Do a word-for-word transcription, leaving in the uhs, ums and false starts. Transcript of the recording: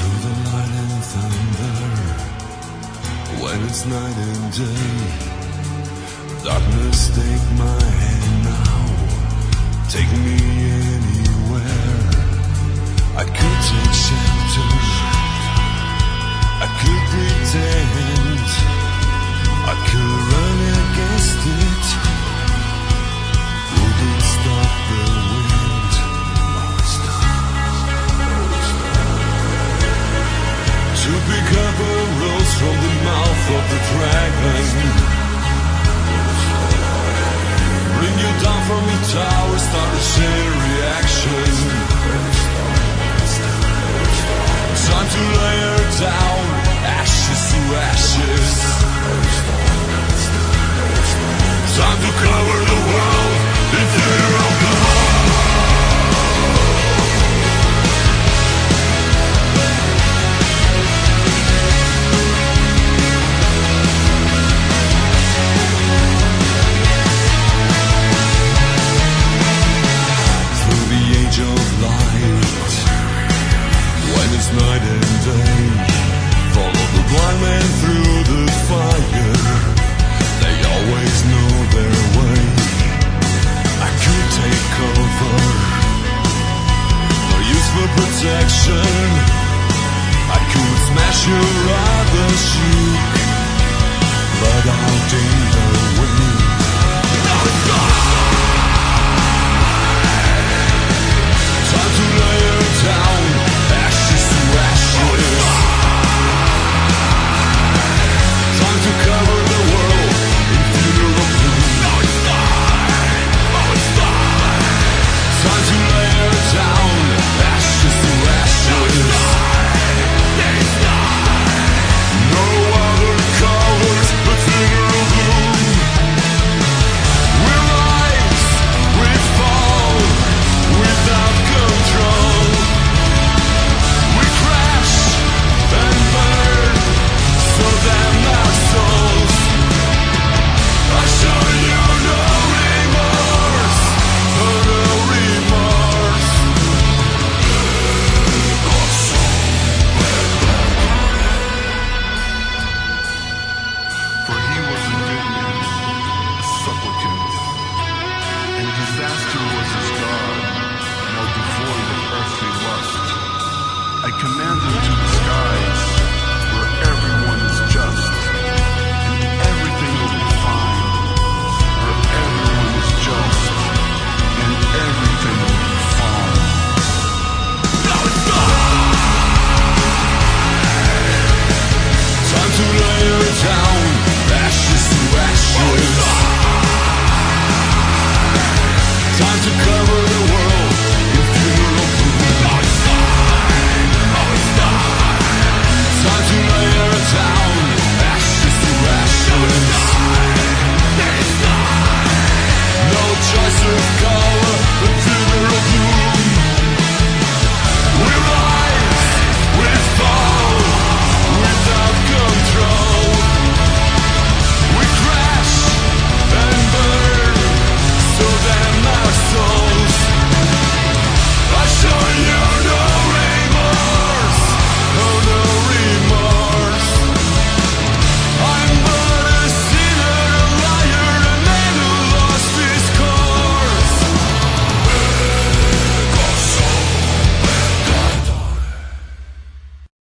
through the light and thunder, when it's night and day. Darkness, take my hand now, take me anywhere. I could take shelter, I could pretend, I could run against it, wouldn't stop the wind. To pick up a rose from the mouth of the dragon, bring you down from your tower, start a chain reaction. Time to lay her down, ashes to ashes. Time to cover the world in theater of blood. Through the age of light, when it's night and day, follow the blind man through the fire. They always know their way. I could take cover, no use for protection. I could smash your other cheek, but I'll take